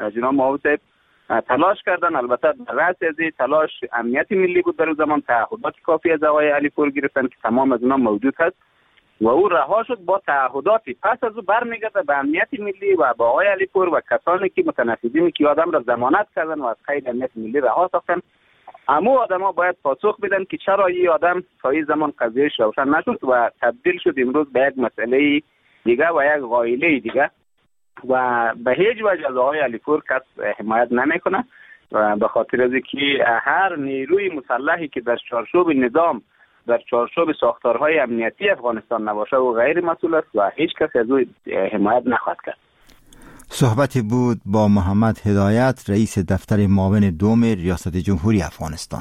جناب معاون صاحب تلاش کردن. البته در رأس از این تلاش امنیت ملی بود در اون زمان، تعهدات کافی از آقای علی پور گرفتن که تمام از اینا موجود هست و او رها شد با تعهداتی. پس از او برمیگرده به امنیت ملی و با آقای علی پور و کسانی که متنفذین که آدم را ضمانت کردن و از قید امنیت ملی رها ساختن. اما آدما باید پاسخ بدن که چرا این آدم تا این زمان قضیهش روشن نشد و تبدیل شد امروز به یک مسئله دیگه و یک غایله دیگه و به هیچ وجه از آقای علی پور کس حمایت نمیکنه و به خاطر از اینکه هر نیروی مسلحی که در چارچوب نظام، در چارچوب ساختارهای امنیتی افغانستان نباشه و غیر مسئول است و هیچ کس از او حمایت نخواهد کرد. صحبتی بود با محمد هدایت، رئیس دفتر معاون دوم ریاست جمهوری افغانستان.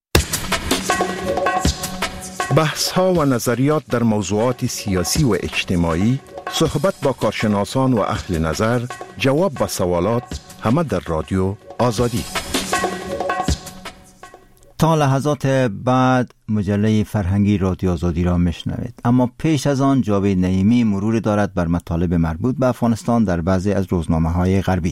بحث ها و نظریات در موضوعات سیاسی و اجتماعی، صحبت با کارشناسان و اهل نظر، جواب به سوالات، همه در رادیو آزادی. تا لحظات بعد مجله فرهنگی رادیو آزادی را میشنوید، اما پیش از آن جاوید نعیمی مرور دارد بر مطالب مربوط به افغانستان در بعضی از روزنامه‌های غربی.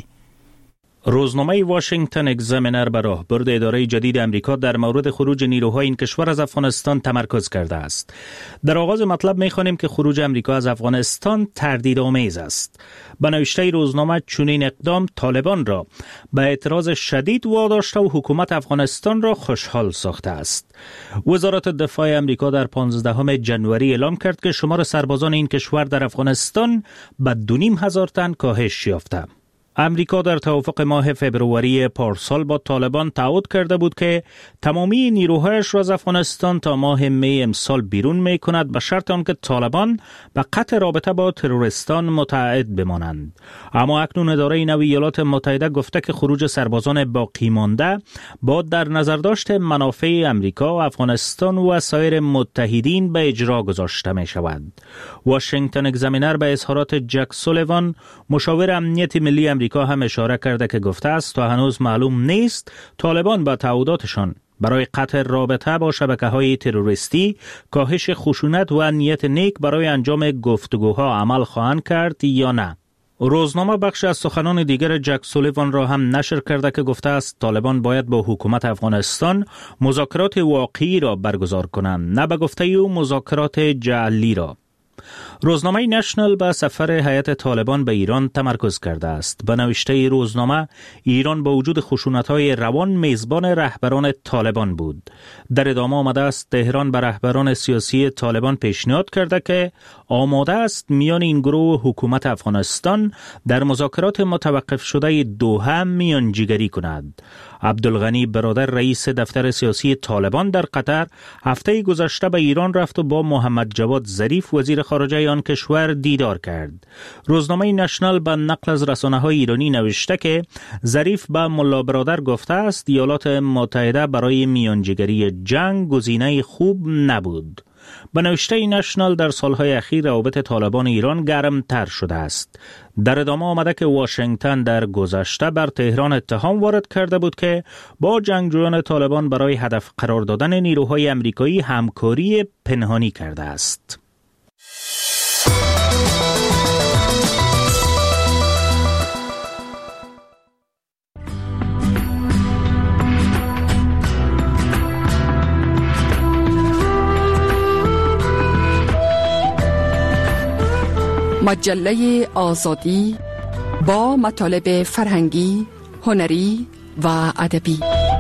روزنامه واشنگتن اگزامینر بر راهبرد اداره جدید امریکا در مورد خروج نیروهای این کشور از افغانستان تمرکز کرده است. در آغاز مطلب می‌خوانیم که خروج امریکا از افغانستان تردیدآمیز است. به نوشته روزنامه چنین اقدام طالبان را به اعتراض شدید واداشته و حکومت افغانستان را خوشحال ساخته است. وزارت دفاع امریکا در 15 جنوری اعلام کرد که شمار سربازان این کشور در افغانستان به 2,500 تن کاهش یافته. امریکا در توافق ماه فبروری پارسال با طالبان تعهد کرده بود که تمامی نیروهایش را از افغانستان تا ماه می امسال بیرون می کند به شرط آنکه طالبان به قطع رابطه با تروریستان متعهد بمانند. اما اکنون اداره نوی ایالات متحده گفته که خروج سربازان باقی مانده با در نظر داشت منافع امریکا و افغانستان و سایر متحدین به اجرا گذاشته می شود. واشنگتن اگزامینر به اظهارات جک سولیوان، مشاور امنیت ملی امریکا هم اشاره کرده که گفته است تا هنوز معلوم نیست طالبان با تعهداتشان برای قطع رابطه با شبکه‌های تروریستی، کاهش خشونت و نیت نیک برای انجام گفتگوها عمل خواهند کرد یا نه. روزنامه بخش از سخنان دیگر جک سولیوان را هم نشر کرده که گفته است طالبان باید با حکومت افغانستان مذاکرات واقعی را برگزار کنند، نه به گفته او مذاکرات جعلی را. روزنامه نشنل به سفر هیئت طالبان به ایران تمرکز کرده است. به نوشته روزنامه، ایران با وجود خشونت‌های روان میزبان رهبران طالبان بود. در ادامه آمده است تهران به رهبران سیاسی طالبان پیشنهاد کرده که آماده است میان این گروه و حکومت افغانستان در مذاکرات متوقف شده دوحه میانجیگری کند. عبدالغنی برادر رئیس دفتر سیاسی طالبان در قطر هفته گذشته به ایران رفت و با محمد جواد ظریف وزیر خارجه آن کشور دیدار کرد. روزنامه نشنل به نقل از رسانه‌های ایرانی نوشته که ظریف به ملا برادر گفته است ایالات متحده برای میانجیگری جنگ گزینه خوب نبود. به نوشته نشنل در سالهای اخیر روابط طالبان ایران گرمتر شده است. در ادامه آمده که واشنگتن در گذشته بر تهران اتهام وارد کرده بود که با جنگجویان طالبان برای هدف قرار دادن نیروهای امریکایی همکاری پنهانی کرده است. مجله آزادی با مطالب فرهنگی، هنری و ادبی.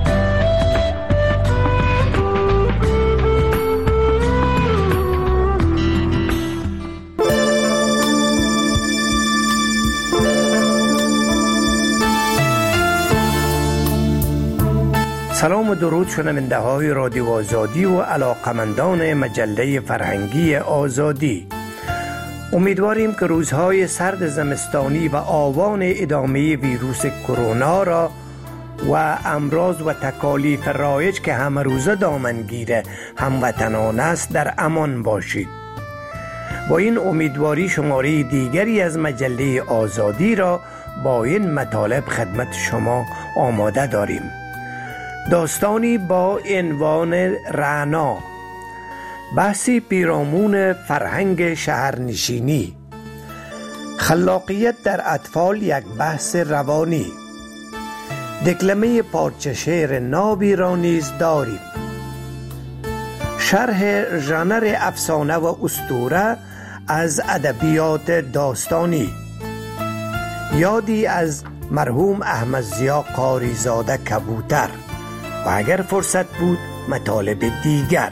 سلام و درود شنونده های رادیو آزادی و علاقمندان مجله فرهنگی آزادی. امیدواریم که روزهای سرد زمستانی و آوان ادامه ویروس کرونا را و امراض و تکالیف رایج که همه روزه دامنگیر هموطنان است در امان باشید. با این امیدواری شماره دیگری از مجله آزادی را با این مطالب خدمت شما آماده داریم. داستانی با عنوان رعنا، بحثی پیرامون فرهنگ شهرنشینی، خلاقیت در اطفال یک بحث روانی، دکلمه پارچه شعر نابی را نیز داریم. شرح ژانر افسانه و اسطوره از ادبیات داستانی، یادی از مرحوم احمد ضیا قاریزاده کبوتر و اگر فرصت بود مطالب دیگر.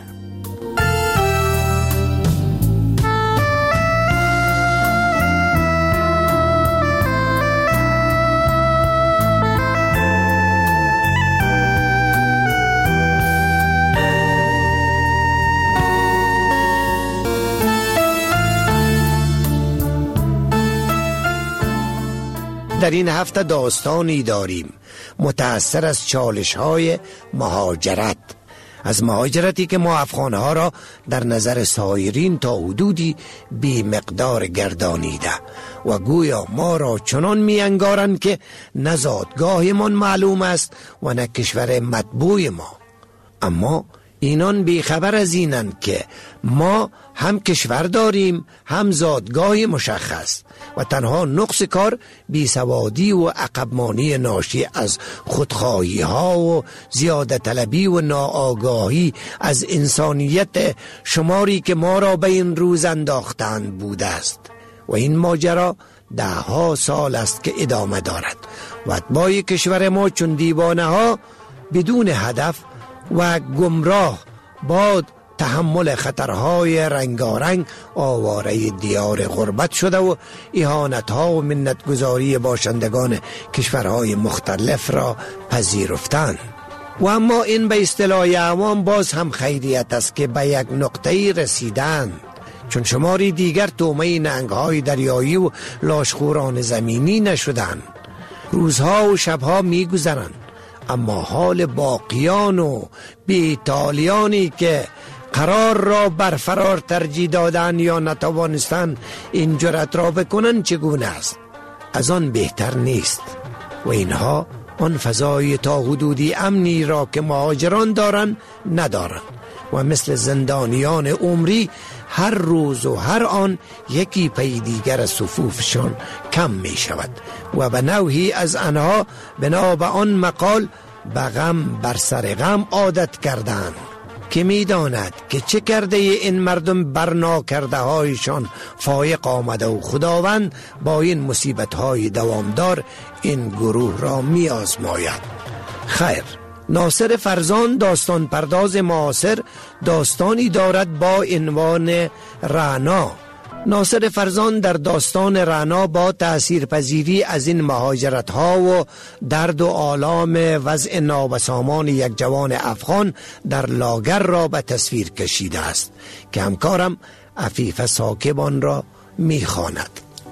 در این هفته داستانی داریم متأثر از چالش‌های مهاجرت، از مهاجرتی که ما افغان‌ها را در نظر سایرین تا حدودی بی مقدار گردانیده و گویا ما را چنان می‌انگارند که نه زادگاهمان معلوم است و نه کشور مطبوع ما. اما اینان بیخبر از اینند که ما هم کشور داریم هم زادگاه مشخص و تنها نقص کار بیسوادی و عقبمانی ناشی از خودخواهی ها و زیاده طلبی و ناآگاهی از انسانیت شماری که ما را به این روز انداختند بوده است و این ماجرا 10 سال است که ادامه دارد و اتباع کشور ما چون دیوانه ها بدون هدف و گمراه با تحمل خطرهای رنگارنگ آواره دیار غربت شده و اهانت‌ها و منتگذاری باشندگان کشورهای مختلف را پذیرفتند. و اما این به اصطلاح عوام باز هم خیریت است که به یک نقطه‌ای رسیدند، چون شماری دیگر طعمه نهنگ‌های دریایی و لاشخوران زمینی نشدند. روزها و شبها می‌گذرند اما حال باقیان و بی‌تالیانی که قرار را برفرار ترجیح دادن یا نتوانستن این جرأت را بکنن چگونه است؟ از آن بهتر نیست و اینها آن فضای تا حدودی امنی را که مهاجران دارن ندارن و مثل زندانیان عمری هر روز و هر آن یکی پی دیگر از صفوفشان کم می شود و به نوعی از آنها بنا به آن مقال به غم بر سر غم عادت کردند که می داند که چه کرده این مردم برنا کرده هایشان فایق آمده و خداوند با این مصیبت های دوامدار این گروه را می آزماید. خیر، ناصر فرزان داستان پرداز معاصر داستانی دارد با عنوان رعنا. ناصر فرزان در داستان رعنا با تأثیرپذیری از این مهاجرت ها و درد و آلام وضع نابسامان یک جوان افغان در لاگر را به تصویر کشیده است که همکارم عفیف ثاقب آن را می‌خواند.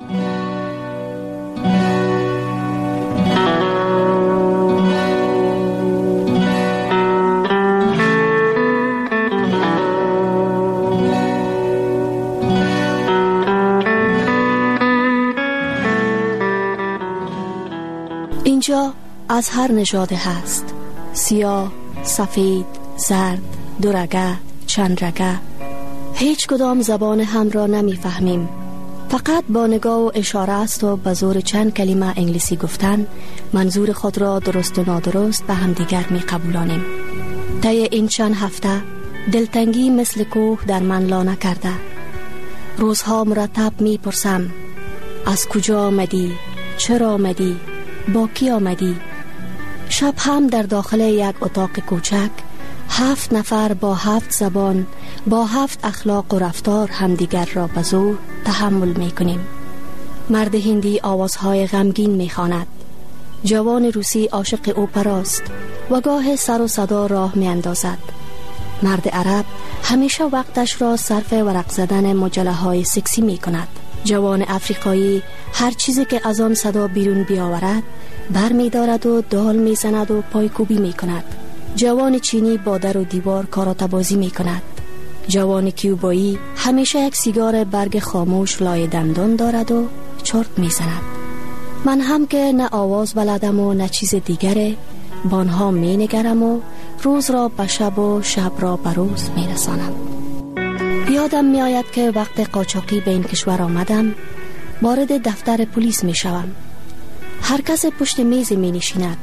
اینجا از هر نژاد هست، سیاه، سفید، زرد، دورگه، چندرگه. هیچ کدام زبان هم را نمی فهمیم. فقط با نگاه و اشاره است و به زور چند کلمه انگلیسی گفتن منظور خود را درست و نادرست به هم دیگر می قبولانیم. طی این چند هفته دلتنگی مثل کوه در من لانه کرده. روزها مرتب می پرسم از کجا آمدی؟ چرا آمدی؟ با کی آمدی؟ شب هم در داخل یک اتاق کوچک 7 نفر با 7 زبان با 7 اخلاق و رفتار همدیگر را به زور تحمل می کنیم. مرد هندی آوازهای غمگین می خواند. جوان روسی عاشق اپراست و گاه سر و صدا راه می اندازد. مرد عرب همیشه وقتش را صرف ورق زدن مجله های سکسی می کند. جوان افریقایی هر چیزی که از آن صدا بیرون بیاورد بر می دارد و دال می زند و پایکوبی می کند. جوان چینی با در و دیوار کاراته بازی می کند. جوان کیوبایی همیشه یک سیگار برگ خاموش لای دندان دارد و چرت می زند. من هم که نه آواز بلدم و نه چیز دیگره بانها می نگرم و روز را به شب و شب را به روز می رسانم. یادم می آید که وقت قاچاقی به این کشور آمدم وارد دفتر پلیس می شوم. هر کس پشت میز می نشیند.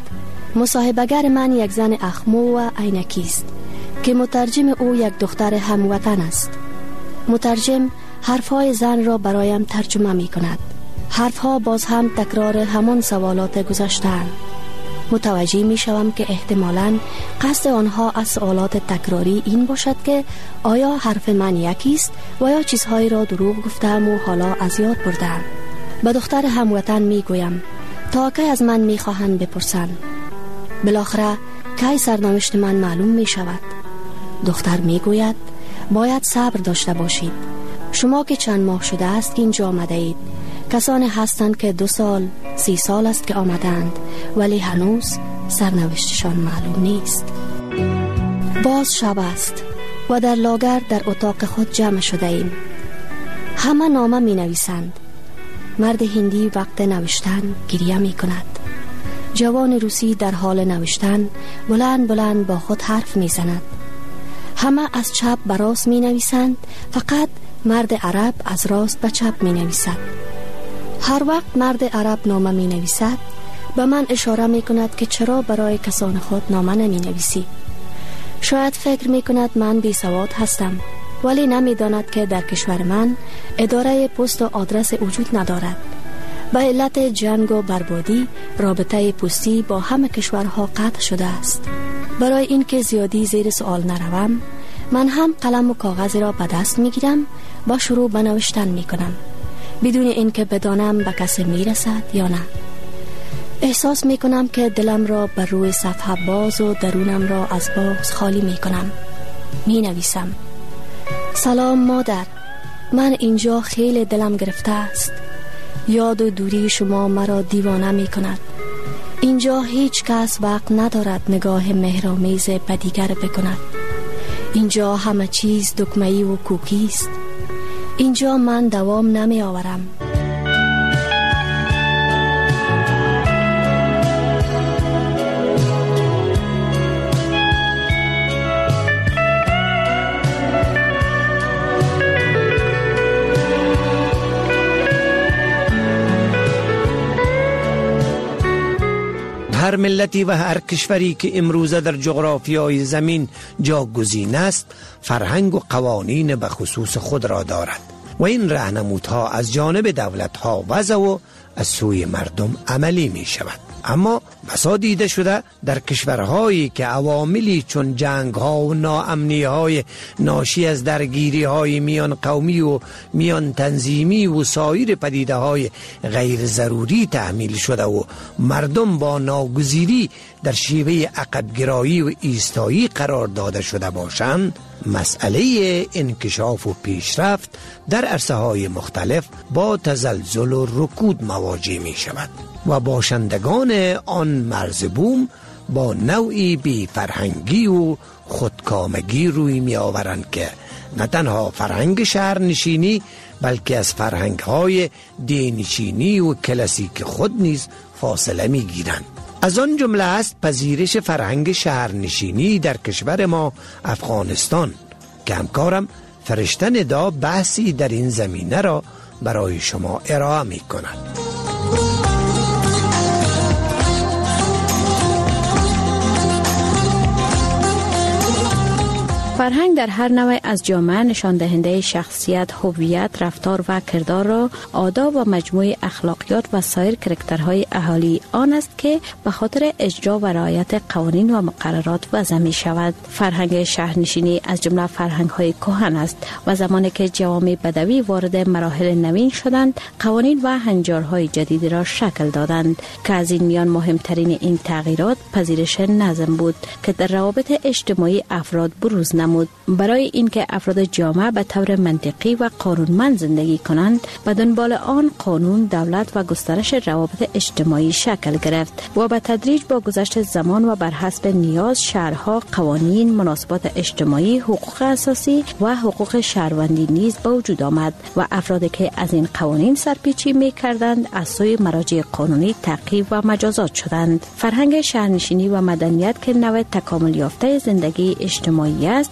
مصاحبه‌گر من یک زن اخمو و عینکی است که مترجم او یک دختر هموطن است. مترجم حرفهای زن را برایم ترجمه می کند. حرفها باز هم تکرار همان سوالات گذشته‌اند. متوجه می شوم که احتمالاً قصد آنها از سوالات تکراری این باشد که آیا حرف من یکی است و یا چیزهایی را دروغ گفتم و حالا از یاد بردم. به دختر هموطن می گویم تا کی از من می خواهند بپرسند. بالاخره کی سرنوشت من معلوم می شود. دختر می گوید باید صبر داشته باشید. شما که چند ماه شده است که اینجا آمده اید، کسانی هستند که 2 سال 3 سال است که آمدند ولی هنوز سرنوشتشان معلوم نیست. باز شب است و در لاگر در اتاق خود جمع شده ایم. همه نامه می نویسند. مرد هندی وقت نوشتن گریه می کند. جوان روسی در حال نوشتن بلند بلند با خود حرف می زند. همه از چپ به راست می نویسند، فقط مرد عرب از راست به چپ می نویسد. هر وقت مرد عرب نامه می نویسد به من اشاره می کند که چرا برای کسان خود نامه نمی نویسی. شاید فکر می کند من بی سواد هستم، ولی نمی داند که در کشور من اداره پست و آدرس وجود ندارد. به علت جنگ و بربادی رابطه پستی با همه کشورها قطع شده است. برای اینکه زیادی زیر سوال نروم، من هم قلم و کاغذ را به دست می گیرم و شروع به نوشتن می کنم، بدون اینکه بدانم به کسی می رسد یا نه. احساس می کنم که دلم را بر روی صفحه باز و درونم را از باز خالی می کنم. می نویسم: سلام مادر، من اینجا خیلی دلم گرفته است. یاد و دوری شما مرا دیوانه می کند. اینجا هیچ کس وقت ندارد نگاه مهرآمیز به دیگر بکند. اینجا همه چیز دکمه‌ای و کوکی است. اینجا من دوام نمی آورم. هر ملتی و هر کشوری که امروزه در جغرافیای زمین جاگزین است، فرهنگ و قوانین به خصوص خود را دارد و این راهنمودها از جانب دولت‌ها وضع و از سوی مردم عملی می شود. اما بسا دیده شده در کشورهایی که عواملی چون جنگ‌ها و ناامنی‌های ناشی از درگیری‌های میان قومی و میان تنظیمی و سایر پدیده‌های غیر ضروری تحمیل شده و مردم با ناگزیری در شیوه عقبگرایی و ایستایی قرار داده شده باشند، مسئله انکشاف و پیشرفت در عرصه‌های مختلف با تزلزل و رکود مواجه می شود و باشندگان آن مرز بوم با نوعی بی فرهنگی و خودکامگی روی می آورند که نه تنها فرهنگ شهرنشینی بلکه از فرهنگ‌های دینشینی و کلاسیک خود نیز فاصله می گیرند. از آن جمله است پذیرش فرهنگ شهرنشینی در کشور ما افغانستان که همکارم فرشته ندا بحثی در این زمینه را برای شما ارائه می کند. فرهنگ در هر نوع از جامعه نشان دهنده شخصیت، هویت، رفتار و کردار را، آداب و مجموعه اخلاقیات و سایر کرکترهای اهالی آن است که به خاطر اجرا و رعایت قوانین و مقررات وضع می شود. فرهنگ شهرنشینی از جمله فرهنگ‌های کهن است و زمانی که جوامع بدوی وارد مراحل نوین شدند، قوانین و هنجارهای جدیدی را شکل دادند که از این میان مهمترین این تغییرات پذیرش نظم بود که در روابط اجتماعی افراد بروز نمود. برای اینکه افراد جامعه به طور منطقی و قانونمند زندگی کنند، به دنبال آن قانون، دولت و گسترش روابط اجتماعی شکل گرفت و به تدریج با گذشت زمان و بر حسب نیاز شهرها قوانین، مناسبات اجتماعی، حقوق اساسی و حقوق شهروندی نیز به وجود آمد و افرادی که از این قوانین سرپیچی می‌کردند از سوی مراجع قانونی تعقیب و مجازات شدند. فرهنگ شهرنشینی و مدنیت که نوع تکامل یافته زندگی اجتماعی است،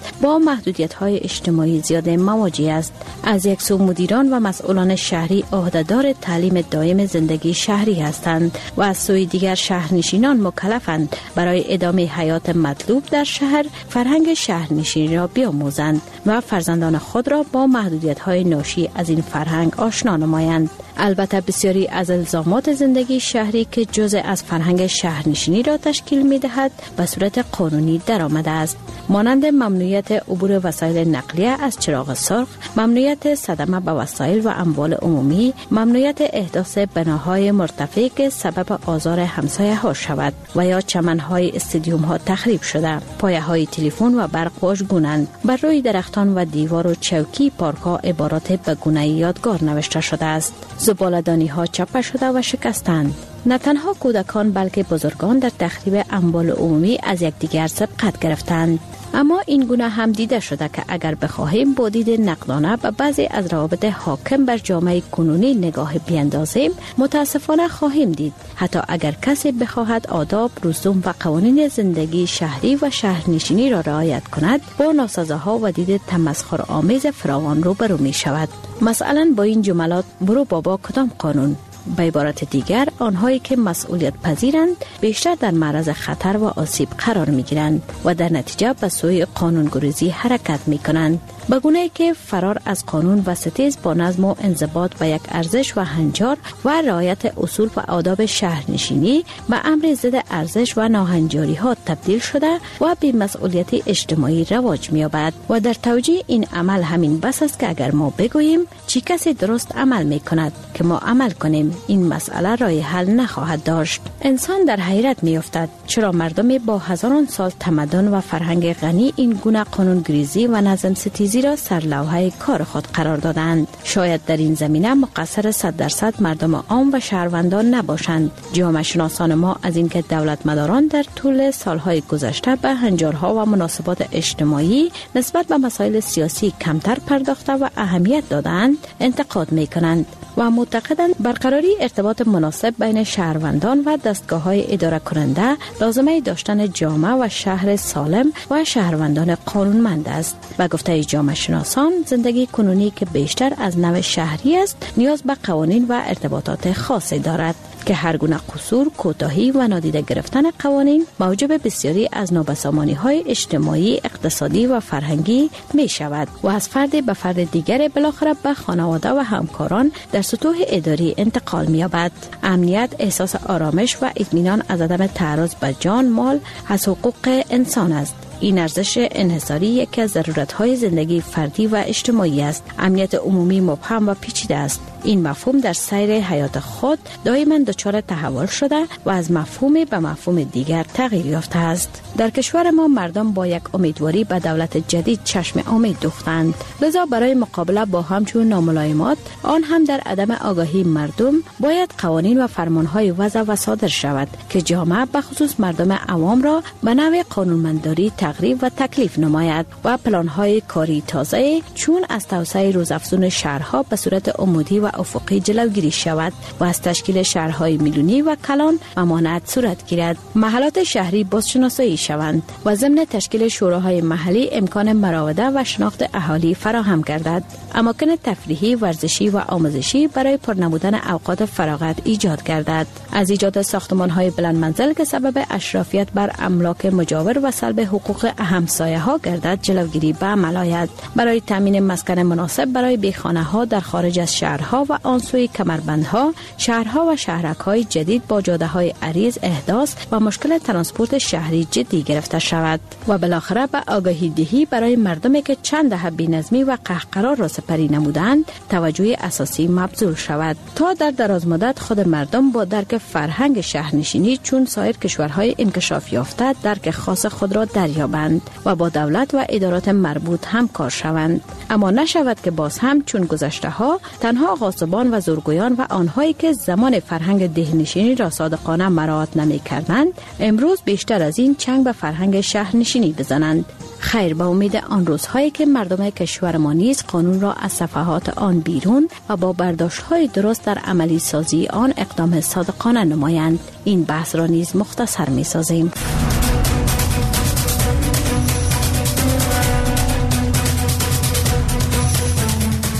با محدودیت‌های اجتماعی زیاد مواجه است. از یک سو مدیران و مسئولان شهری عهدهدار تعلیم دائم زندگی شهری هستند و از سوی دیگر شهرنشینان مکلفند برای ادامه حیات مطلوب در شهر فرهنگ شهرنشینی را بیاموزند و فرزندان خود را با محدودیت‌های ناشی از این فرهنگ آشنا نمایند. البته بسیاری از الزامات زندگی شهری که جزء از فرهنگ شهرنشینی را تشکیل می‌دهد به صورت قانونی درآمده است، مانند ممنوعیت عبور وسایل نقلیه از چراغ سرخ، ممنوعیت صدمه به وسایل و اموال عمومی، ممنوعیت احداث بناهای مرتفع که سبب آزار همسایه‌ها شود و یا چمن‌های استادیوم‌ها تخریب شده، پایه‌های تلفن و برق واژگونند، بر روی درختان و دیوار و چوکی پارک‌ها عبارات به گونه یادگار نوشته شده است. زباله‌دانی‌ها چپه شده و شکستند. نه تنها کودکان بلکه بزرگان در تخریب اموال عمومی از یکدیگر سبقت گرفتند. اما این گونه هم دیده شده که اگر بخواهیم با دید نقدانه به بعضی از روابط حاکم بر جامعه کنونی نگاه بیندازیم، متاسفانه خواهیم دید حتی اگر کسی بخواهد آداب، رسوم و قوانین زندگی شهری و شهرنشینی را رعایت کند، با ناسزاها و دید تمسخرآمیز فراوان روبرو می شود. مثلا با این جملات: برو بابا کدام قانون؟ به عبارت دیگر، آنهایی که مسئولیت پذیرند بیشتر در معرض خطر و آسیب قرار می گیرند و در نتیجه به سوی قانونگریزی حرکت می کنند، به گونه‌ای که فرار از قانون و ستیز با نظم و انضباط به یک ارزش و هنجار و رعایت اصول و آداب شهرنشینی به امر ضد ارزش و ناهنجاری ها تبدیل شده و بی‌مسئولیت اجتماعی رواج می‌یابد. و در توجیه این عمل همین بس است که اگر ما بگوییم چی کسی درست عمل می‌کند که ما عمل کنیم، این مسئله راه حل نخواهد داشت. انسان در حیرت می‌افتد چرا مردم با هزاران سال تمدن و فرهنگ غنی این گونه قانونگریزی و نظم ستیزی را سرلوحه کار خود قرار دادند. شاید در این زمینه مقصر 100% مردم عام و شهروندان نباشند. جامعه شناسان ما از اینکه دولتمداران در طول سالهای گذشته به هنجارها و مناسبات اجتماعی نسبت به مسائل سیاسی کمتر پرداخته و اهمیت دادند، انتقاد می‌کنند و معتقدند برقراری ارتباط مناسب بین شهروندان و دستگاه‌های اداره کننده لازمه داشتن جامعه و شهر سالم و شهروندان قانونمند است. و گفته جامعه شناسان، زندگی کنونی که بیشتر از نوع شهری است نیاز به قوانین و ارتباطات خاصی دارد که هر گونه قصور، کوتاهی و نادیده گرفتن قوانین موجب بسیاری از نابسامانی‌های اجتماعی، اقتصادی و فرهنگی می شود و از فرد به فرد دیگر بالاخره به خانواده و همکاران در سطوح اداری انتقال می یابد. امنیت، احساس آرامش و اطمینان از عدم تعرض به جان، مال از حقوق انسان است. این ارزش انحصاری یکی از ضرورت‌های زندگی فردی و اجتماعی است. امنیت عمومی مبهم و پیچیده است. این مفهوم در سیر حیات خود دائما دچار تحول شده و از مفهوم به مفهوم دیگر تغییر یافته است. در کشور ما مردم با یک امیدواری به دولت جدید چشم امید دوختند. لذا برای مقابله با همچون ناملایمات، آن هم در عدم آگاهی مردم، باید قوانین و فرمانهای وضع و صادر شود که جامعه به خصوص مردم عوام را به نوع قانونمنداری تقریب و تکلیف نماید و پلانهای کاری تازه چون از توسعه روزافزون شهرها به صورت عمودی و افقی جلوگیری شود و از تشکیل شهرهای میلیونی و کلان ممانعت صورت گیرد. محلات شهری بازشناسایی شوند و ضمن تشکیل شوراهای محلی امکان مراوده و شناخت اهالی فراهم گردد. اماکن تفریحی، ورزشی و آموزشی برای پرنمودن اوقات فراغت ایجاد گردد. از ایجاد ساختمان‌های بلند منزل که سبب اشرافیت بر املاک مجاور و سلب حقوق همسایه‌ها گردد جلوگیری به عمل آید. برای تامین مسکن مناسب برای بیخانه‌ها در خارج از شهرها و آن سوی کمربندها، شهرها و شهرک‌های جدید با جاده‌های عریض احداث و مشکل ترانسپورت شهری جدی گرفته شود و بالاخره به آگاهی دهی برای مردمی که چند دهه بی‌نظمی و قهقرا را سپری نمودند توجه اساسی مبذول شود تا در دراز مدت خود مردم با درک فرهنگ شهرنشینی چون سایر کشورهای انکشاف یافته درک خاص خود را دریابند و با دولت و ادارات مربوط همکار شوند. اما نشود که باز هم چون گذشته ها تنها غاصبان و زورگویان و آنهایی که زمان فرهنگ دهنشینی را صادقانه مراعات نمی کردند امروز بیشتر از این چنگ به فرهنگ شهرنشینی بزنند. خیر، به امید آن روزهایی که مردم کشور ما نیز قانون را از صفحات آن بیرون و با برداشت‌های درست در عملی سازی آن اقدام صادقانه نمایند. این بحث را نیز مختصر می سازیم.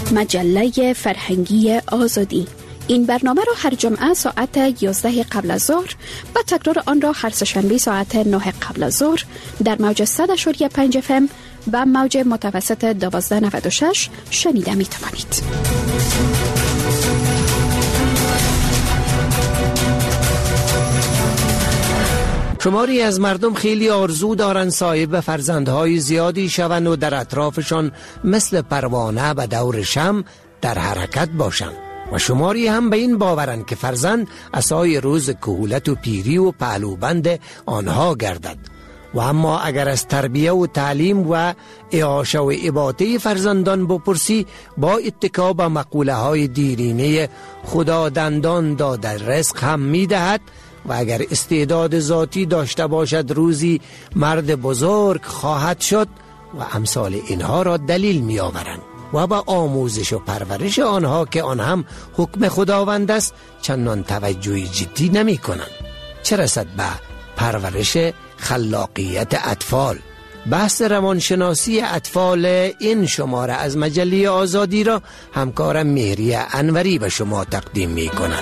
مجله فرهنگی آزادی. این برنامه را هر جمعه ساعت 11 قبل از ظهر و تکرار آن را هر سه‌شنبه ساعت 9 قبل از ظهر در موج 100.5 FM و موج متوسط 1296 شنیده می توانید. شماری از مردم خیلی آرزو دارند صاحب فرزندهای زیادی شوند و در اطرافشان مثل پروانه به دور شمع در حرکت باشند و شماری هم به این باورند که فرزند عصای روز کهولت و پیری و پهلوبند آنها گردد. و اما اگر از تربیه و تعلیم و اعاشه و اباطه فرزندان بپرسی، با اتکا به مقوله های دیرینه خدا دندان داده رزق هم می دهد و اگر استعداد ذاتی داشته باشد روزی مرد بزرگ خواهد شد و امثال اینها را دلیل می آورند و با آموزش و پرورش آنها که آن هم حکم خداوند است چندان توجه جدی نمی کنند، چه رسد به پرورش خلاقیت اطفال. بحث روانشناسی اطفال این شماره از مجله آزادی را همکارم مهریه انوری به شما تقدیم می کند.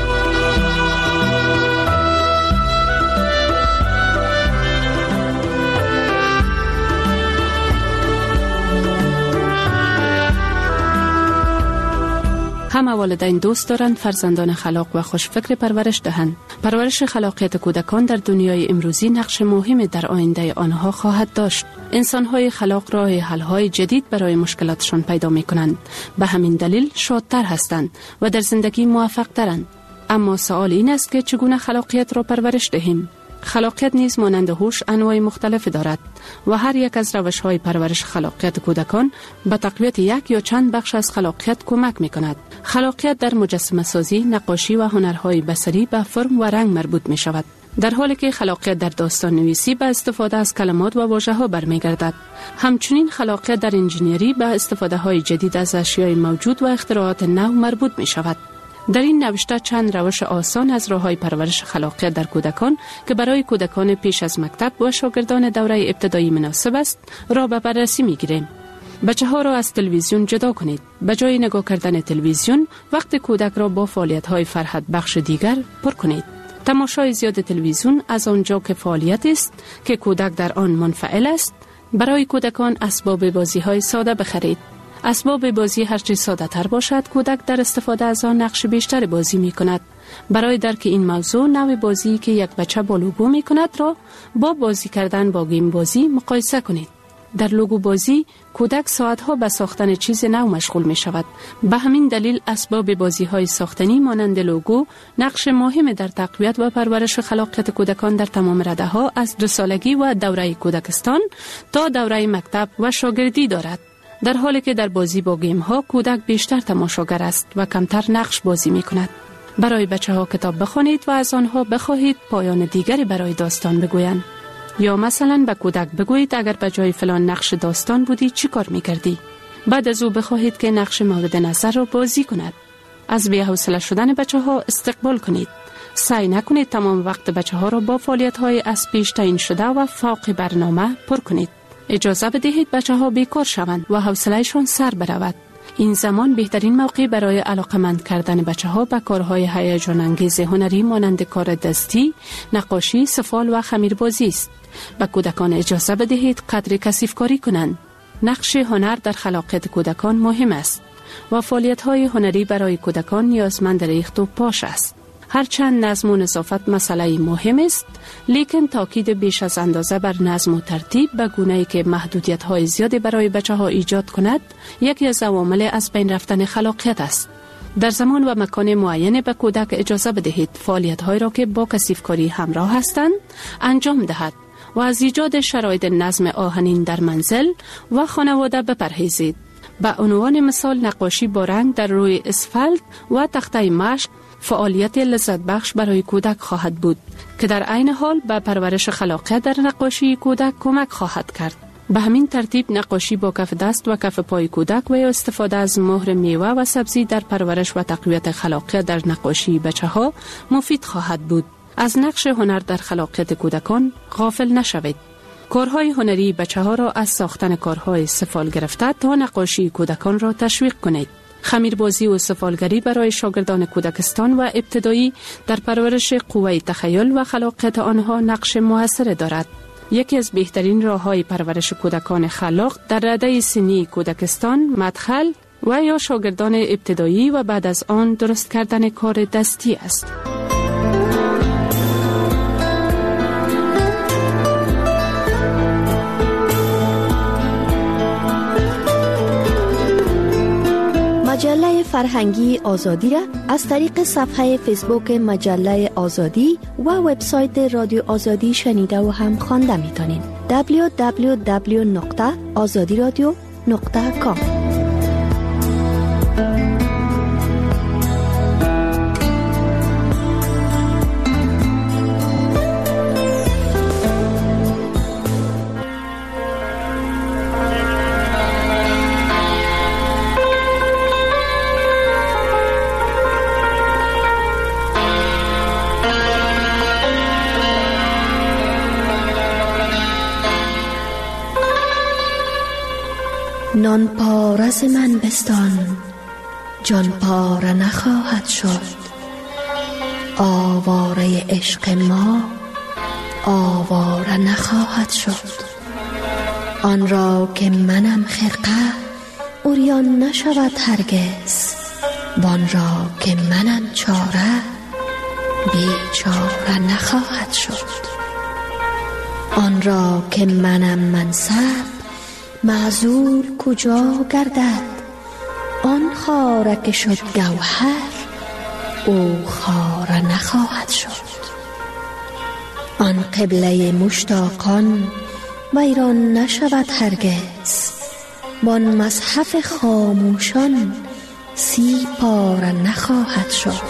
همه والدین دوست دارند فرزندان خلاق و خوشفکر پرورش دهند. پرورش خلاقیت کودکان در دنیای امروزی نقش مهمی در آینده آنها خواهد داشت. انسان‌های خلاق راه حل‌های جدید برای مشکلاتشان پیدا می‌کنند. به همین دلیل شادتر هستند و در زندگی موفق‌ترند. اما سوال این است که چگونه خلاقیت را پرورش دهیم؟ خلاقیت نیز مانند هوش انواع مختلف دارد و هر یک از روش‌های پرورش خلاقیت کودکان به تقویت یک یا چند بخش از خلاقیت کمک می‌کند. خلاقیت در مجسمه سازی، نقاشی و هنرهای بصری به فرم و رنگ مربوط می‌شود، در حالی که خلاقیت در داستان نویسی به استفاده از کلمات و واژه‌ها برمیگردد. همچنین خلاقیت در انجینری به استفاده‌های جدید از اشیاء موجود و اختراعات نو مربوط می‌شود. در این نوشته چند روش آسان از راه‌های پرورش خلاقیت در کودکان که برای کودکان پیش از مکتب و شاگردان دوره ابتدایی مناسب است را به بررسی می‌گیریم. بچه‌ها را از تلویزیون جدا کنید. به جای نگاه کردن تلویزیون، وقت کودک را با فعالیت‌های فرحت بخش دیگر پر کنید. تماشای زیاد تلویزیون از آنجا که فعالیت است که کودک در آن منفعل است، برای کودکان اسباب بازی‌های ساده بخرید. اسباب بازی هرچه ساده تر باشد، کودک در استفاده از آن نقش بیشتر بازی می کند. برای درک این موضوع، نوع بازی که یک بچه با لوگو می کند را با بازی کردن با گیم بازی مقایسه کنید. در لوگو بازی، کودک ساعتها به ساختن چیز نو مشغول می شود. به همین دلیل اسباب بازی های ساختنی مانند لوگو نقش مهم در تقویت و پرورش خلاقیت کودکان در تمام رده ها از 2 سالگی و دوره کودکستان تا دوره مکتب و شاگردی دارد. در حالی که در بازی با گیم ها کودک بیشتر تماشاگر است و کمتر نقش بازی می کند. برای بچه ها کتاب بخوانید و از آنها بخواهید پایان دیگری برای داستان بگویند. یا مثلا به کودک بگویید اگر به جای فلان نقش داستان بودی چی کار می کردی؟ بعد از او بخواهید که نقش مورد نظر را بازی کند. از بی‌حوصله شدن بچه ها استقبال کنید. سعی نکنید تمام وقت بچه ها را با فعالیت های از پیش تعیین شده و فوق برنامه پر کنید. اجازه بدهید بچه ها بیکار شوند و حوصله‌شان سر برود. این زمان بهترین موقع برای علاقمند کردن بچه ها به کارهای هیجان انگیز هنری مانند کار دستی، نقاشی، سفال و خمیربازی است. به کودکان اجازه بدهید قدر کثیف کاری کنند. نقش هنر در خلاقیت کودکان مهم است و فعالیت‌های هنری برای کودکان نیازمند ریخت و پاش است. هرچند نظم و نظافت مسئله مهم است، لیکن تاکید بیش از اندازه بر نظم و ترتیب به گونه‌ای که محدودیت‌های زیادی برای بچه‌ها ایجاد کند، یکی از عوامل از بین رفتن خلاقیت است. در زمان و مکان معین به کودک اجازه بدهید فعالیت‌هایی را که با کثیف‌کاری همراه هستند انجام دهد و از ایجاد شرایط نظم آهنین در منزل و خانواده بپرهیزید. به عنوان مثال نقاشی با رنگ در روی اسفالت و تخته مشق فعالیت لذت بخش برای کودک خواهد بود که در عین حال به پرورش خلاقیت در نقاشی کودک کمک خواهد کرد. به همین ترتیب نقاشی با کف دست و کف پای کودک و یا استفاده از مهر میوه و سبزی در پرورش و تقویت خلاقیت در نقاشی بچه‌ها مفید خواهد بود. از نقش هنر در خلاقیت کودکان غافل نشوید. کارهای هنری بچه‌ها را از ساختن کارهای سفال گرفته تا نقاشی کودکان را تشویق کنید. خمیربازی و سفالگری برای شاگردان کودکستان و ابتدایی در پرورش قوه تخیل و خلاقیت آنها نقش موثر دارد. یکی از بهترین راه‌های پرورش کودکان خلاق در رده سنی کودکستان، مدخل و یا شاگردان ابتدایی و بعد از آن درست کردن کار دستی است. مجله فرهنگی آزادی را از طریق صفحه فیسبوک مجله آزادی و وبسایت رادیو آزادی شنیده و هم خوانده می‌تونین. www.azadiradio.com. نان پارز من بستان، جان پاره نخواهد شد. آواره عشق ما آواره نخواهد شد. آن را که منم خرقه عریان نشود هرگز. وان را که منم چاره بیچاره نخواهد شد. آن را که منم منصب معزول کجا گردد. آن خاره که شد گوهر او خاره نخواهد شد. آن قبله مشتاقان ویران نشود هرگز. وان مصحف خاموشان سی پاره نخواهد شد.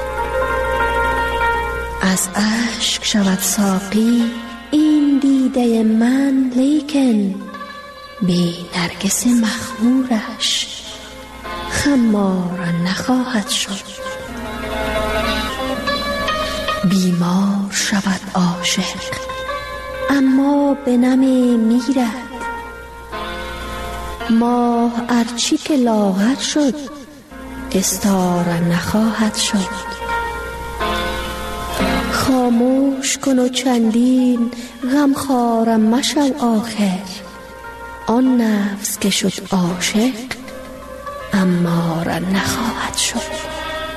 از اشک شود ساقی این دیده من، لیکن بی نرگس مخمورش خمار نخواهد شد. بیمار شود عاشق اما به نمی میرد. ماه ارچی که لاغر شد استاره نخواهد شد. خاموش کن و چندین غمخواره مشو آخر. آن نفس که شد عاشق اماره نخواهد شد.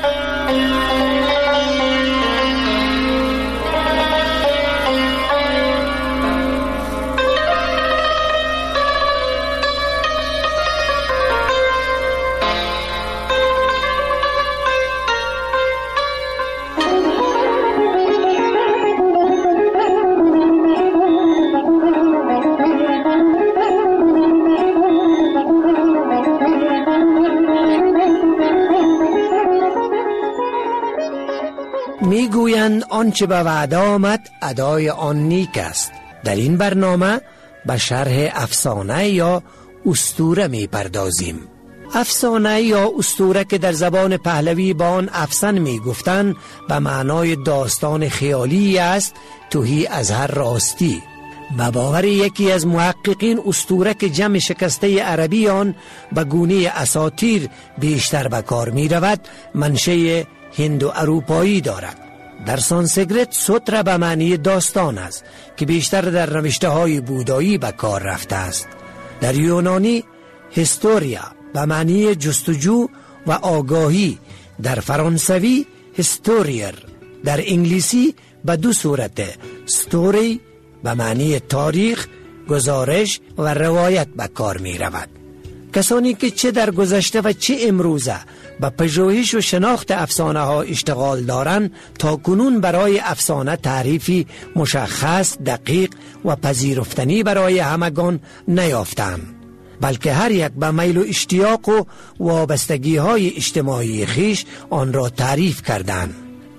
میگویند آنچه به وعده آمد ادای آن نیک است. در این برنامه به شرح افسانه یا اسطوره میپردازیم. افسانه یا اسطوره که در زبان پهلوی با آن افسان میگفتند به معنای داستان خیالی است تهی از هر راستی. به باور یکی از محققین اسطوره که جمع شکسته عربی آن به گونه اساطیر بیشتر به کار می رود منشأ هندو اروپایی دارد. در سانسکریت سوترا به معنی داستان است که بیشتر در نوشته های بودایی به کار رفته است. در یونانی هیستوریا به معنی جستجو و آگاهی. در فرانسوی هیستوریر. در انگلیسی به دو صورت ستوری به معنی تاریخ، گزارش و روایت به کار می رود. کسانی که چه در گذشته و چه امروزه به پژوهش و شناخت افسانه ها اشتغال دارند تا کنون برای افسانه تعریفی مشخص، دقیق و پذیرفتنی برای همگان نیافتند، بلکه هر یک به میل و اشتیاق و وابستگی های اجتماعی خیش آن را تعریف کردند.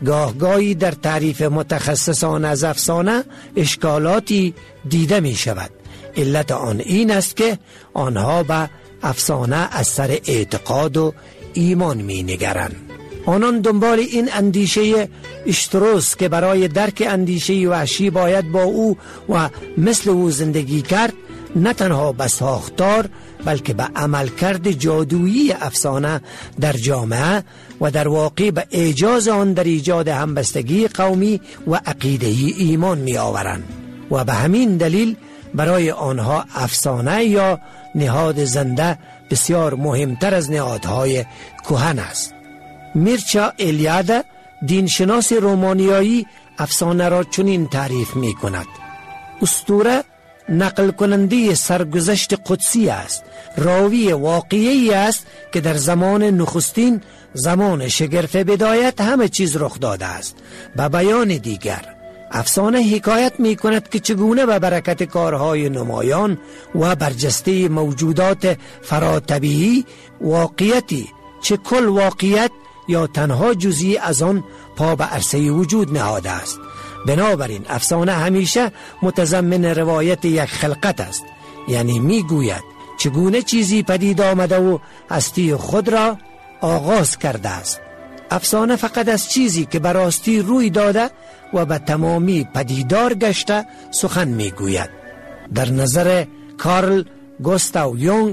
گاهی در تعریف متخصصان از افسانه اشکالاتی دیده می شود. علت آن این است که آنها به افسانه از سر اعتقاد و ایمان می نگرند. آنان دنبال این اندیشه اشتروس که برای درک اندیشه وحشی باید با او و مثل او زندگی کرد، نه تنها به ساختار بلکه به عملکرد جادویی افسانه در جامعه و در واقع به اعجاز آن در ایجاد همبستگی قومی و عقیده‌ای ایمان می آورند و به همین دلیل برای آنها افسانه یا نهاد زنده بسیار مهمتر از نهادهای کهن است. میرچا الیاده، دینشناس رومانیایی، افسانه را چنین تعریف می کند: اسطوره نقل کننده سرگذشت قدسی است، راوی واقعی است که در زمان نخستین، زمان شگرف بدایت، همه چیز رخ داده است. به بیان دیگر، افسانه حکایت می کند که چگونه به برکت کارهای نمایان و برجسته موجودات فراتبیعی واقعیتی، چه کل واقعیت یا تنها جزئی از آن، پا به عرصه وجود نهاده است. بنابراین افسانه همیشه متضمن روایت یک خلقت است، یعنی می گوید چگونه چیزی پدید آمده و هستی خود را آغاز کرده است. افسانه فقط از چیزی که براستی روی داده و به تمامی پدیدار گشته سخن می گوید. در نظر کارل گوستاو یونگ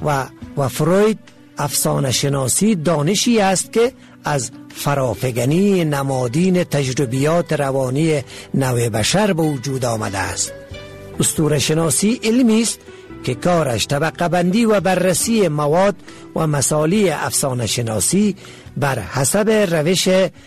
و فروید، افسانه شناسی دانشی است که از فرافگنی نمادین تجربیات روانی نوع بشر به وجود آمده است. اسطوره شناسی علمی است که کارش طبقه بندی و بررسی مواد و مسالی افسانه شناسی بر حسب روش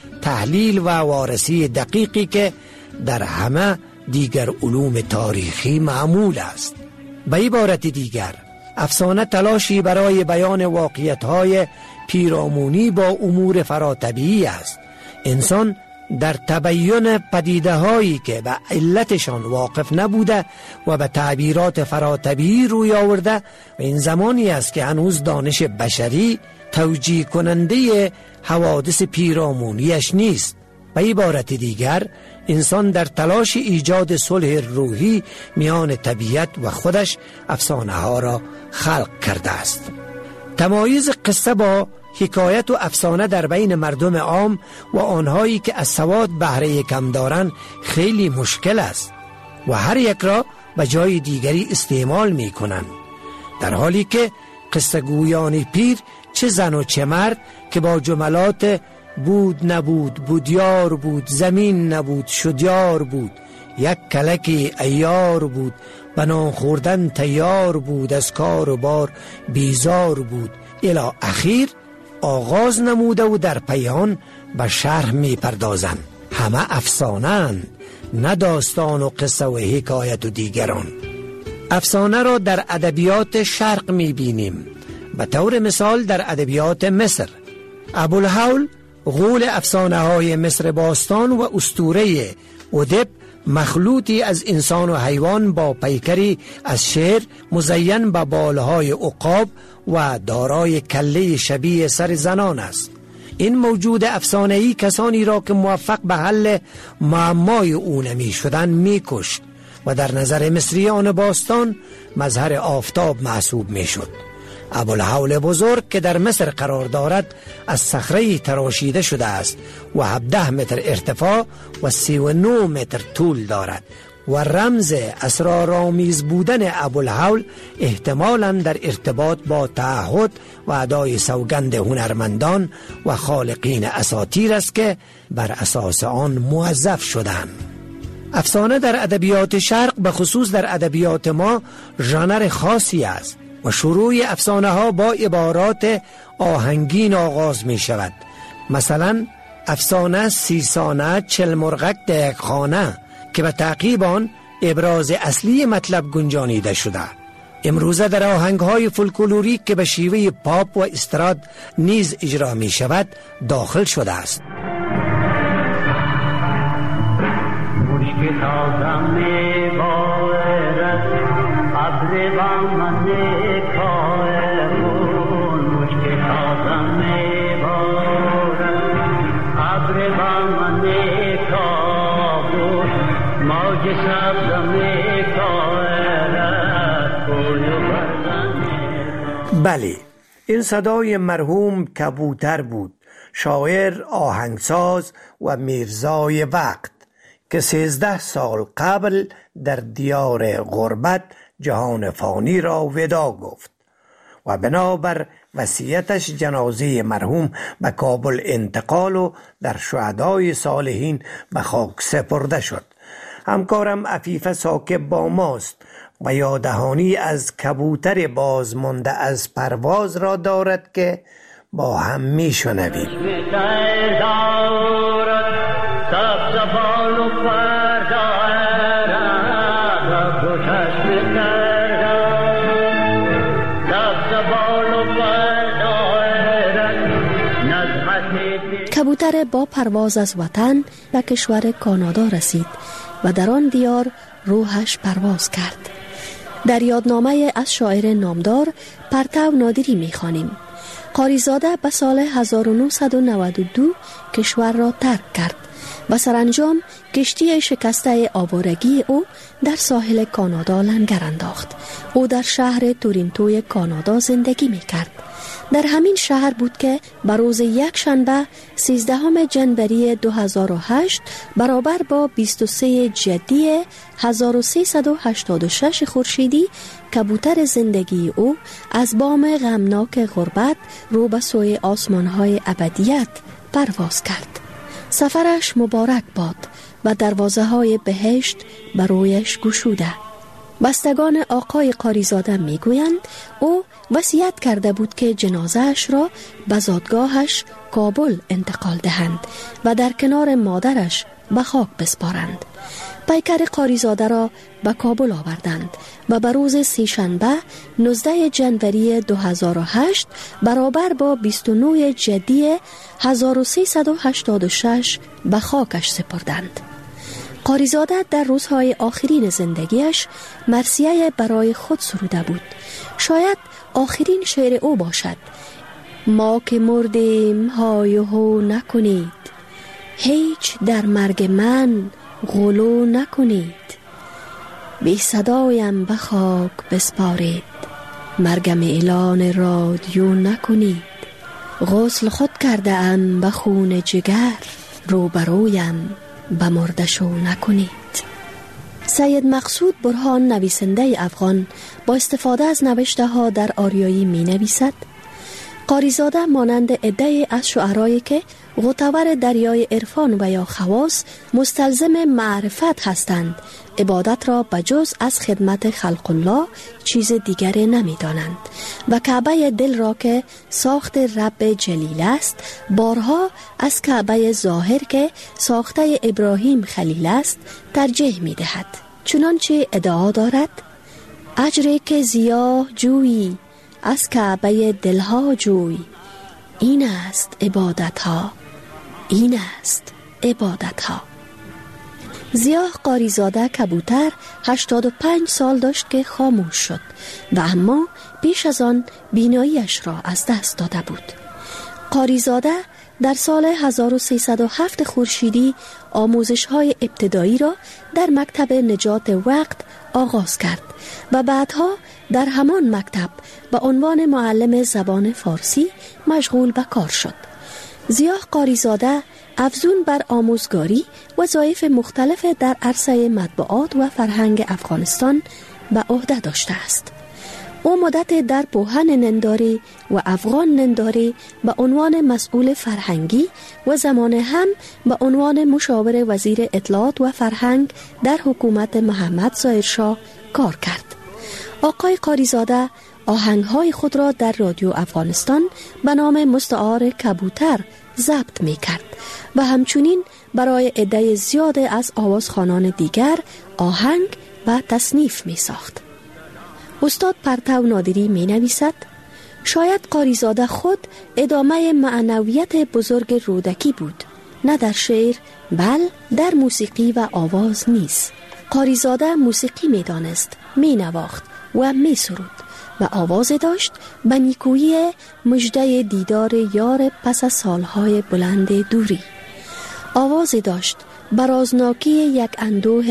تحلیل و وارسی دقیقی که در همه دیگر علوم تاریخی معمول است. به عبارت دیگر، افسانه تلاشی برای بیان واقعیت‌های پیرامونی با امور فراتبیعی است. انسان در تبیین پدیده‌هایی که به علتشان واقف نبوده و به تعبیرات فراتبیعی روی آورده، و این زمانی است که هنوز دانش بشری توجیه کننده حوادث پیرامونیش نیست. به عبارت دیگر، انسان در تلاش ایجاد صلح روحی میان طبیعت و خودش افسانه ها را خلق کرده است. تمایز قصه با حکایت و افسانه در بین مردم عام و آنهایی که از سواد بهره کم دارند خیلی مشکل است و هر یک را به جای دیگری استعمال می کنند، در حالی که قصه گویان پیر، چه زن و چه مرد، که با جملات بود نبود، بودیار بود، زمین نبود، شدیار بود، یک کلکی ایار بود، بنان خوردن تیار بود، از کار و بار بیزار بود، الی اخیر آغاز نموده و در پیان به شرح می پردازند. همه افسانه‌اند، نه داستان و قصه و حکایت و دیگران. افسانه را در ادبیات شرق می بینیم. به طور مثال در ادبیات مصر، ابوالهول غول افسانه های مصر باستان و اسطوره اودپ، مخلوطی از انسان و حیوان با پیکری از شیر مزین به بالهای عقاب و دارای کله شبیه سر زنان است. این موجود افسانه‌ای کسانی را که موفق به حل معمای او نمی شدن می کشت و در نظر مصریان باستان مظهر آفتاب محسوب می شد. ابوالهول بزرگ که در مصر قرار دارد از صخره تراشیده شده است و 17 متر ارتفاع و 39 متر طول دارد و رمز اسرارآمیز بودن ابوالهول احتمالاً در ارتباط با تعهد و ادای سوگند هنرمندان و خالقین اساطیر است که بر اساس آن موظف شدند. افسانه در ادبیات شرق، به خصوص در ادبیات ما، ژانر خاصی است و شروع افسانه ها با عبارات آهنگین آغاز می شود. مثلا افسانه 30 سانه 40 مرغک در یک خانه که به تعقیب آن ابراز اصلی مطلب گنجانیده شده. امروزه در آهنگ های فولکلوریک که به شیوه پاپ و استراد نیز اجرا می شود داخل شده است. بله، این صدای مرحوم کبوتر بود، شاعر، آهنگساز و میرزای وقت که 13 سال قبل در دیار غربت جهان فانی را ودا گفت و بنابر وصیتش جنازه مرحوم به کابل انتقال و در شهدای صالحین به خاک سپرده شد. همکارم عفیفه ساکب با ماست و یادهانی از کبوتر بازمانده از پرواز را دارد که با هم می شنویم. کبوتر با پرواز از وطن به کشور کانادا رسید و در آن دیار روحش پرواز کرد. در یادنامه از شاعر نامدار پرتو نادری می‌خوانیم: قاریزاده به سال 1992 کشور را ترک کرد و سرانجام کشتی شکسته آوارگی او در ساحل کانادا لنگر انداخت. او در شهر تورنتوی کانادا زندگی می‌کرد. در همین شهر بود که بر روز یک شنبه 13 جنوری 2008 برابر با 23 جدی 1386 خورشیدی کبوتر زندگی او از بام غمناک غربت رو به سوی آسمان‌های ابدیت پرواز کرد. سفرش مبارک باد و دروازه‌های بهشت بر رویش گشوده. بستگان آقای قاریزاده میگویند او وصیت کرده بود که جنازه‌اش را به زادگاهش کابل انتقال دهند و در کنار مادرش به خاک بسپارند. پیکر قاریزاده را به کابل آوردند و به روز سه‌شنبه 19 جنوری 2008 برابر با 29 جدی 1386 به خاکش سپردند. قاریزاده در روزهای آخرین زندگیش مرثیه برای خود سروده بود. شاید آخرین شعر او باشد: ما که مردیم های و هو نکنید، هیچ در مرگ من غلو نکنید، بی صدایم به خاک بسپارید، مرگم اعلان رادیو نکنید، غسل خود کرده ام به خون جگر، روبرویم به مردشو نکنید. سید مقصود برهان نویسنده افغان با استفاده از نوشته ها در آریایی می نویسد: قاریزاده مانند عده از شعرایی که غوطه‌ور دریای عرفان و یا خواص مستلزم معرفت هستند، عبادت را بجز از خدمت خلق الله چیز دیگری نمی دانند و کعبه دل را که ساخت رب جلیل است بارها از کعبه ظاهر که ساخته ابراهیم خلیل است ترجیح می دهد. چنانچه ادعا دارد: اجری که زیاه جویی از کعبه دلها جوی، این است عبادت ها، این است عبادت ها. ضیاء قاریزاده کبوتر 85 سال داشت که خاموش شد و اما پیش از آن بیناییش را از دست داده بود. قاریزاده در سال 1307 خورشیدی آموزش‌های ابتدایی را در مکتب نجات وقت آغاز کرد و بعدها در همان مکتب به عنوان معلم زبان فارسی مشغول به کار شد. ضیاء قاریزاده افزون بر آموزگاری وظایف مختلف در عرصه مطبوعات و فرهنگ افغانستان به عهده داشته است. او مدت در پوهن ننداری و افغان ننداری به عنوان مسئول فرهنگی و زمان هم به عنوان مشاور وزیر اطلاعات و فرهنگ در حکومت محمد ظاهر شاه کار کرد. آقای قاریزاده آهنگهای خود را در رادیو افغانستان به نام مستعار کبوتر ضبط می کرد و همچنین برای عده زیاد از آوازخوانان دیگر آهنگ و تصنیف می ساخت. استاد پرتو نادری می نویسد: شاید قاریزاده خود ادامه معنویت بزرگ رودکی بود، نه در شعر بل در موسیقی و آواز نیز. قاریزاده موسیقی می دانست، می نواخت و می سرود و آواز داشت به نیکویی مژده دیدار یار پس از سالهای بلند دوری. آواز داشت برازناکی یک اندوه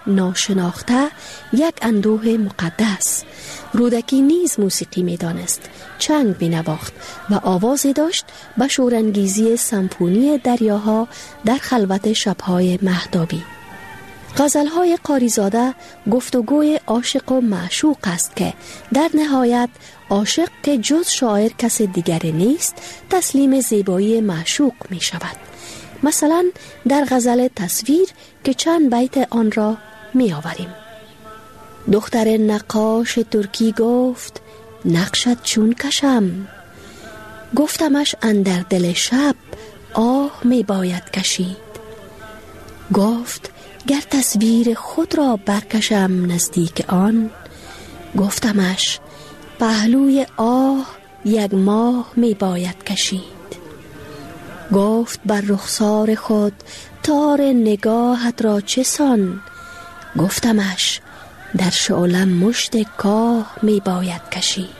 ناشناخته یک اندوه مقدس. رودکی نیز موسیقی می دانست، چنگ می نواخت و آوازی داشت به شورانگیزی سمفونی دریاها در خلوت شبهای مهتابی. غزلهای قاریزاده گفتگوی عاشق و معشوق است که در نهایت عاشق که جز شاعر کس دیگری نیست تسلیم زیبایی معشوق می شود. مثلا در غزل تصویر که چند بیت آن را می آوریم. دختر نقاش ترکی گفت نقشت چون کشم، گفتمش اندر دل شب آه می باید کشید. گفت گر تصویر خود را برکشم نزدیک آن، گفتمش پهلوی آه یک ماه می باید کشید. گفت بر رخسار خود تار نگاهت را چه سان، گفتمش در شعلم مشت کاه می باید کشید.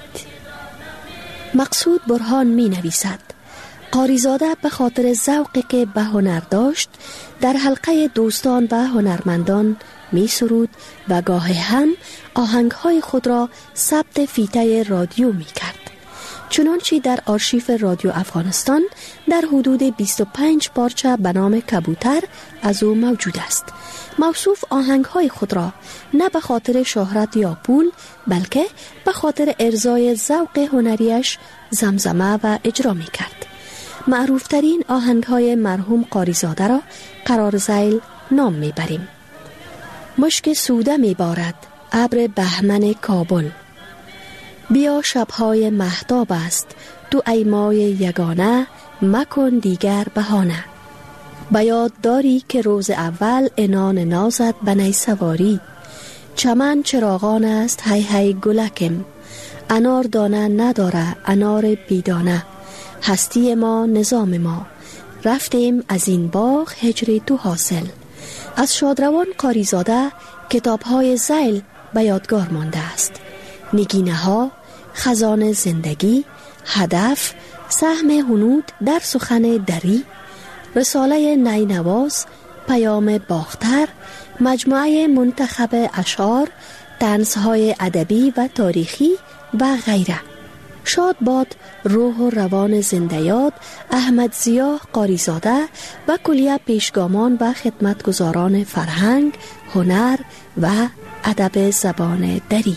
مقصود برهان می نویسد قاریزاده به خاطر ذوقی که به هنر داشت در حلقه دوستان و هنرمندان می سرود و گاهی هم آهنگهای خود را ثبت فیته رادیو می کرد. چنانچه در آرشیف رادیو افغانستان در حدود 25 پارچه به نام کبوتر از او موجود است. موصوف آهنگهای خود را نه به خاطر شهرت یا پول بلکه به خاطر ارضای ذوق هنریش زمزمه و اجرا می کرد. معروفترین آهنگهای مرحوم قاریزاده را قرار ذیل نام می بریم. مشک سوده می بارد ابر بهمن کابل، بیا شبهای مهتاب است تو ای مای یگانه، مکن دیگر بهانه. بیاد داری که روز اول انان نازد بنی سواری، چمن چراغان است هی هی گلکم، انار دانه نداره انار بیدانه، هستی ما نظام ما، رفتیم از این باغ هجر تو حاصل. از شادروان قاریزاده کتاب‌های ذیل به یادگار مانده است: نگینه ها، خزان زندگی، هدف، سهم هنود در سخن دری، رساله نینواز، پیام باختر، مجموعه منتخب اشعار، طنزهای ادبی و تاریخی و غیره. شاد باد روح و روان زنده یاد احمد ضیا قاریزاده و کلیه پیشگامان و خدمتگزاران فرهنگ، هنر و ادب زبان دری.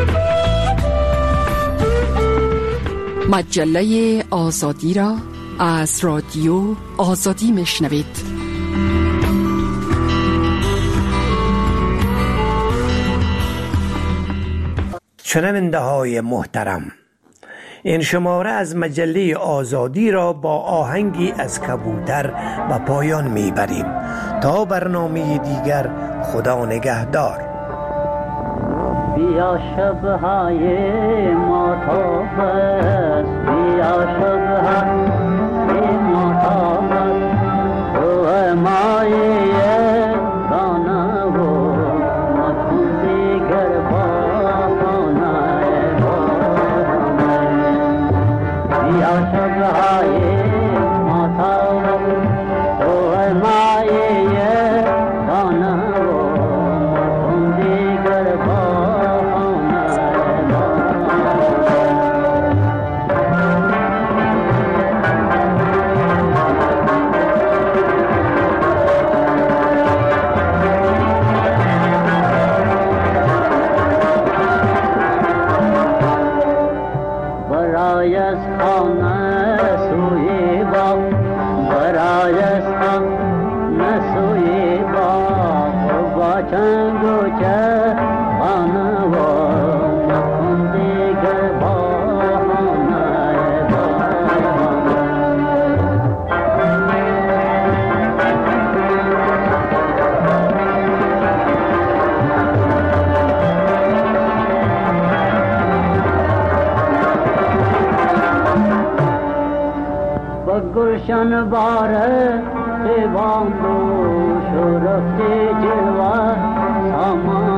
مجله آزادی را از رادیو آزادی میشنوید. شنونده های محترم، این شماره از مجله آزادی را با آهنگی از کبوتر به پایان میبریم. تا برنامه دیگر، خدا نگهدار. بیا شبهای ماتاب است، بیا شبهای ماتاب است، تو مایه دانه و مکن دیگر بانه بیا شبهای ماتاب است، تو مایه دانه و مکن دیگر گلشن باره دیوان دو شرفت جلوه سامان